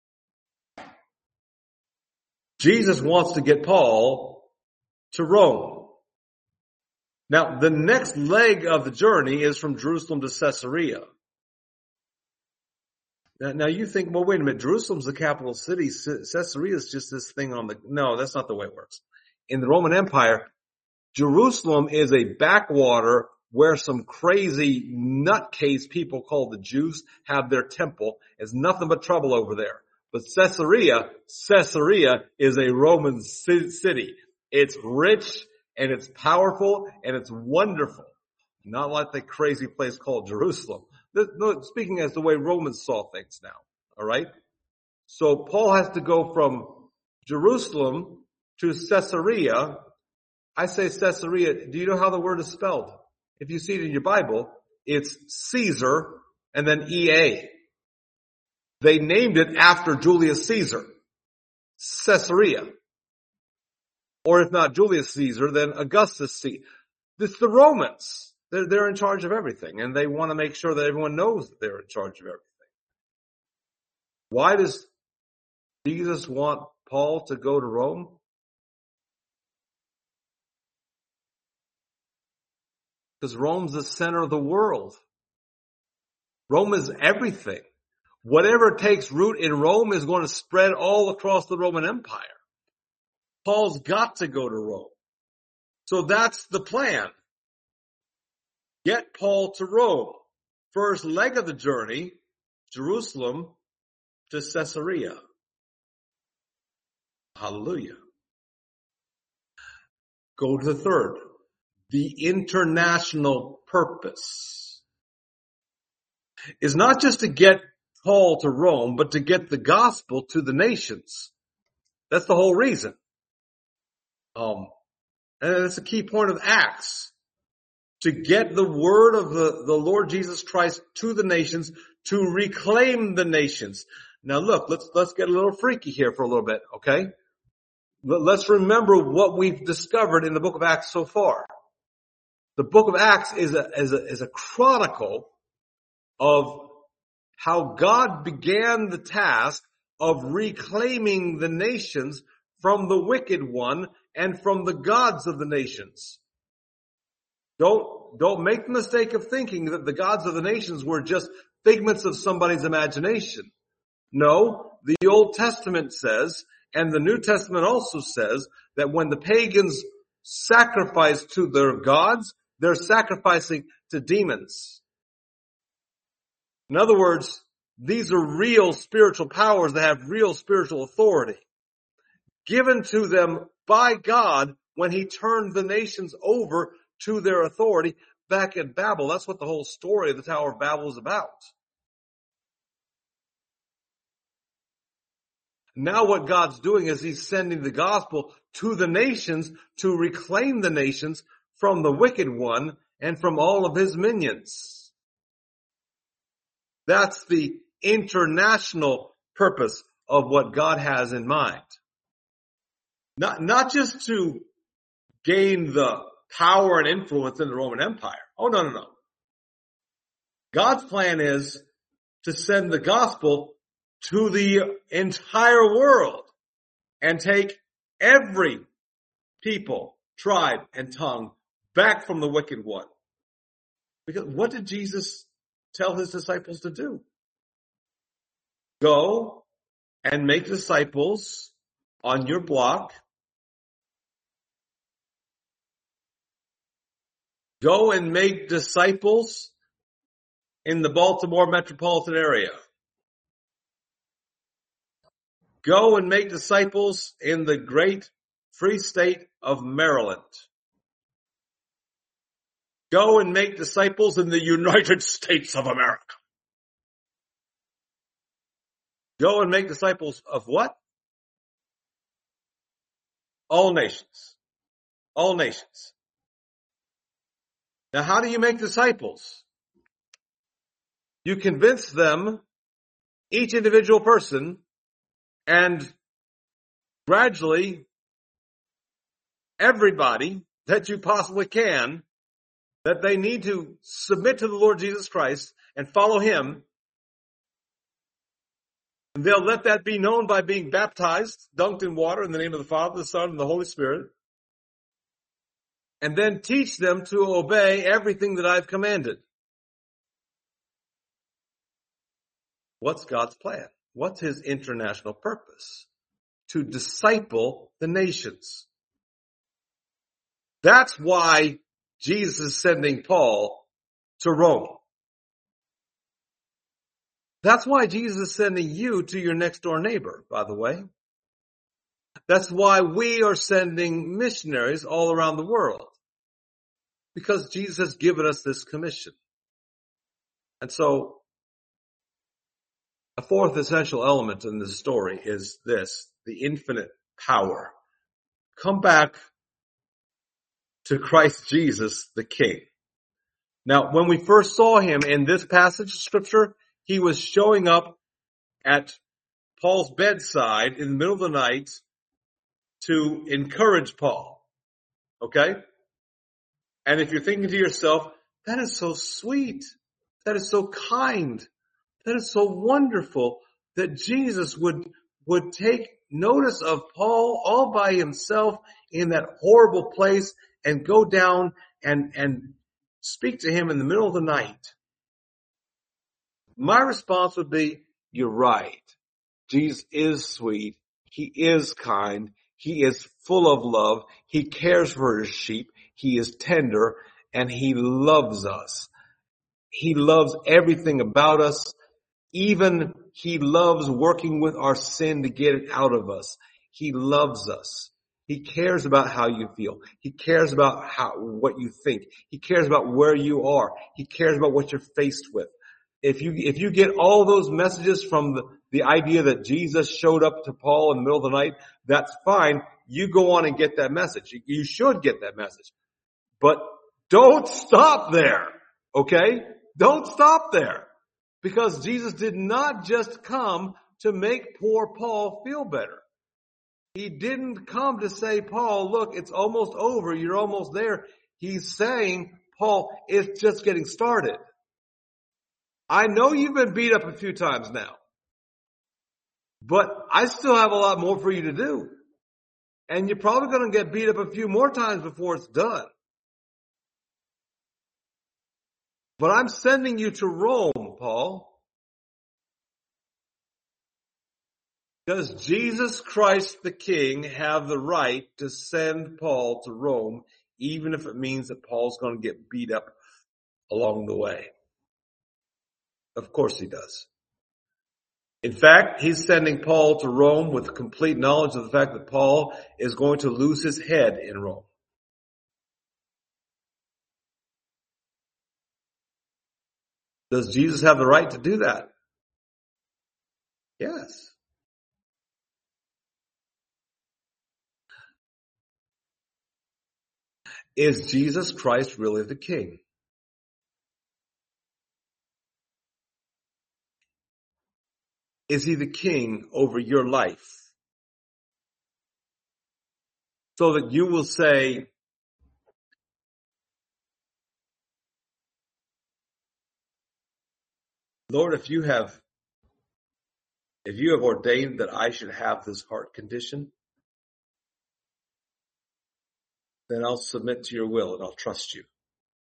Jesus wants to get Paul to Rome. Now, the next leg of the journey is from Jerusalem to Caesarea. Now, now you think, well, wait a minute, Jerusalem's the capital city. Caesarea is just this thing on the, no, that's not the way it works. In the Roman Empire, Jerusalem is a backwater where some crazy nutcase people called the Jews have their temple. It's nothing but trouble over there. But Caesarea, Caesarea is a Roman city. It's rich and it's powerful and it's wonderful. Not like the crazy place called Jerusalem. No, speaking as the way Romans saw things now. All right. So Paul has to go from Jerusalem to Caesarea. I say Caesarea. Do you know how the word is spelled? If you see it in your Bible, it's Caesar and then E A. They named it after Julius Caesar. Caesarea. Or if not Julius Caesar, then Augustus Caesar. It's the Romans. They're, they're in charge of everything, and they want to make sure that everyone knows that they're in charge of everything. Why does Jesus want Paul to go to Rome? Because Rome's the center of the world. Rome is everything. Whatever takes root in Rome is going to spread all across the Roman Empire. Paul's got to go to Rome. So that's the plan. Get Paul to Rome. First leg of the journey, Jerusalem to Caesarea. Hallelujah. Go to the third. The international purpose is not just to get Paul to Rome, but to get the gospel to the nations. That's the whole reason. Um, and that's a key point of Acts. To get the word of the, the Lord Jesus Christ to the nations, to reclaim the nations. Now look, let's, let's get a little freaky here for a little bit, okay? Let's remember what we've discovered in the book of Acts so far. The book of Acts is a, is a, is a chronicle of how God began the task of reclaiming the nations from the wicked one and from the gods of the nations. Don't, don't make the mistake of thinking that the gods of the nations were just figments of somebody's imagination. No, the Old Testament says, and the New Testament also says, that when the pagans sacrifice to their gods, they're sacrificing to demons. In other words, these are real spiritual powers that have real spiritual authority, given to them by God when he turned the nations over to their authority back at Babel. That's what the whole story of the Tower of Babel is about. Now what God's doing is he's sending the gospel to the nations to reclaim the nations from the wicked one and from all of his minions. That's the international purpose of what God has in mind. Not, not just to gain the power and influence in the Roman Empire. Oh, no, no, no. God's plan is to send the gospel to the entire world and take every people, tribe, and tongue back from the wicked one. Because what did Jesus tell his disciples to do? Go and make disciples on your block. Go and make disciples in the Baltimore metropolitan area. Go and make disciples in the great free state of Maryland. Go and make disciples in the United States of America. Go and make disciples of what? All nations. All nations. Now, how do you make disciples? You convince them, each individual person, and gradually everybody that you possibly can, that they need to submit to the Lord Jesus Christ and follow him. And they'll let that be known by being baptized, dunked in water in the name of the Father, the Son, and the Holy Spirit. And then teach them to obey everything that I've commanded. What's God's plan? What's his international purpose? To disciple the nations. That's why Jesus is sending Paul to Rome. That's why Jesus is sending you to your next door neighbor, by the way. That's why we are sending missionaries all around the world. Because Jesus has given us this commission. And so a fourth essential element in this story is this, the infinite power. Come back to Christ Jesus, the King. Now, when we first saw him in this passage of scripture, he was showing up at Paul's bedside in the middle of the night to encourage Paul. Okay? And if you're thinking to yourself, that is so sweet. That is so kind. That is so wonderful that Jesus would, would take notice of Paul all by himself in that horrible place and go down and, and speak to him in the middle of the night. My response would be, you're right. Jesus is sweet. He is kind. He is full of love. He cares for his sheep. He is tender and he loves us. He loves everything about us. Even he loves working with our sin to get it out of us. He loves us. He cares about how you feel. He cares about how, what you think. He cares about where you are. He cares about what you're faced with. If you, if you get all those messages from the, the idea that Jesus showed up to Paul in the middle of the night, that's fine. You go on and get that message. You should get that message. But don't stop there. Okay? Don't stop there. Because Jesus did not just come to make poor Paul feel better. He didn't come to say, Paul, look, it's almost over. You're almost there. He's saying, Paul, it's just getting started. I know you've been beat up a few times now, but I still have a lot more for you to do. And you're probably going to get beat up a few more times before it's done. But I'm sending you to Rome, Paul. Does Jesus Christ the King have the right to send Paul to Rome, even if it means that Paul's going to get beat up along the way? Of course he does. In fact, he's sending Paul to Rome with complete knowledge of the fact that Paul is going to lose his head in Rome. Does Jesus have the right to do that? Yes. Is Jesus Christ really the King? Is he the King over your life? So that you will say, Lord, if you have, if you have ordained that I should have this heart condition, then I'll submit to your will and I'll trust you.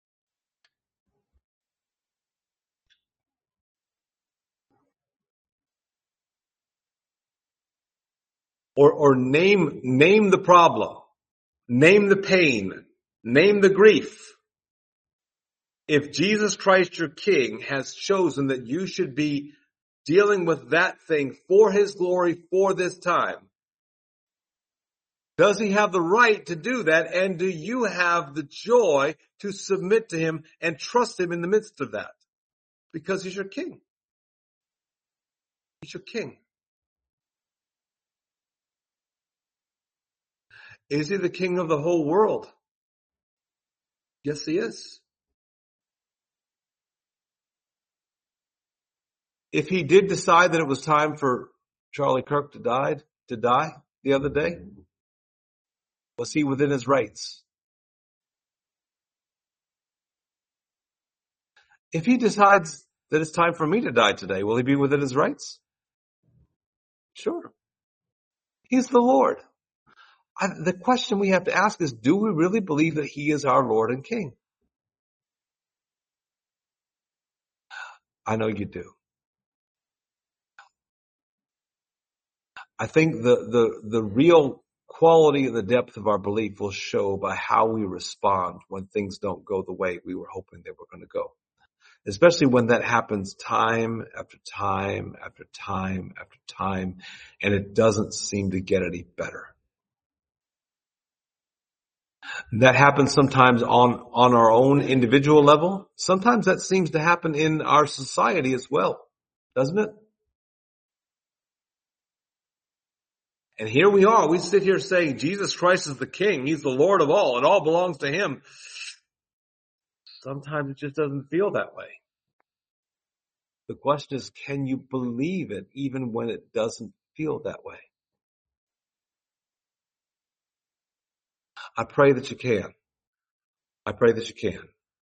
Or, or name, name the problem, name the pain, name the grief. If Jesus Christ, your King, has chosen that you should be dealing with that thing for his glory for this time, does he have the right to do that? And do you have the joy to submit to him and trust him in the midst of that? Because he's your King. He's your King. Is he the King of the whole world? Yes, he is. If he did decide that it was time for Charlie Kirk to die, to die the other day, was he within his rights? If he decides that it's time for me to die today, will he be within his rights? Sure. He's the Lord. I, the question we have to ask is, do we really believe that he is our Lord and King? I know you do. I think the, the, the real quality and the depth of our belief will show by how we respond when things don't go the way we were hoping they were going to go. Especially when that happens time after time after time after time, and it doesn't seem to get any better. That happens sometimes on, on our own individual level. Sometimes that seems to happen in our society as well, doesn't it? And here we are. We sit here saying Jesus Christ is the King. He's the Lord of all. It all belongs to Him. Sometimes it just doesn't feel that way. The question is, can you believe it even when it doesn't feel that way? I pray that you can. I pray that you can.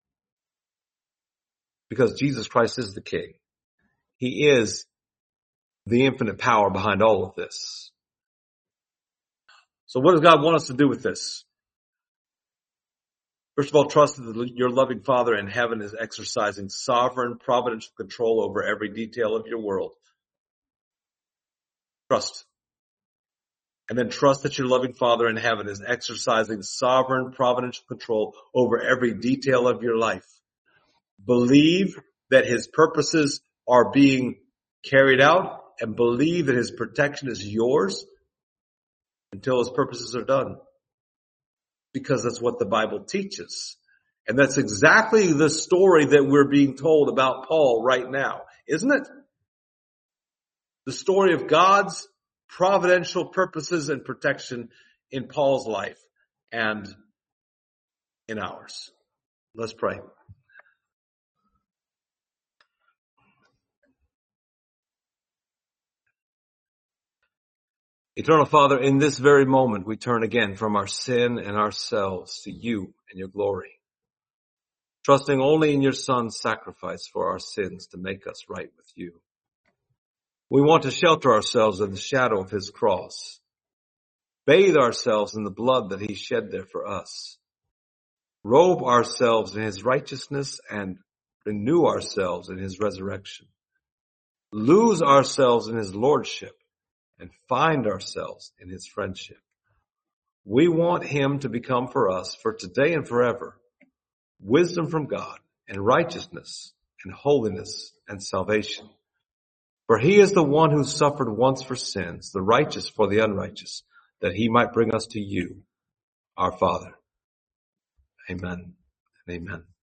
Because Jesus Christ is the King. He is the infinite power behind all of this. So what does God want us to do with this? First of all, trust that your loving Father in heaven is exercising sovereign, providential control over every detail of your world. Trust. And then trust that your loving Father in heaven is exercising sovereign, providential control over every detail of your life. Believe that His purposes are being carried out and believe that His protection is yours until His purposes are done. Because that's what the Bible teaches. And that's exactly the story that we're being told about Paul right now, isn't it? The story of God's providential purposes and protection in Paul's life and in ours. Let's pray. Eternal Father, in this very moment, we turn again from our sin and ourselves to You and Your glory, trusting only in Your Son's sacrifice for our sins to make us right with You. We want to shelter ourselves in the shadow of His cross, bathe ourselves in the blood that He shed there for us, robe ourselves in His righteousness and renew ourselves in His resurrection, lose ourselves in His lordship, and find ourselves in His friendship. We want Him to become for us, for today and forever, wisdom from God and righteousness and holiness and salvation. For He is the one who suffered once for sins, the righteous for the unrighteous, that He might bring us to You, our Father. Amen and amen.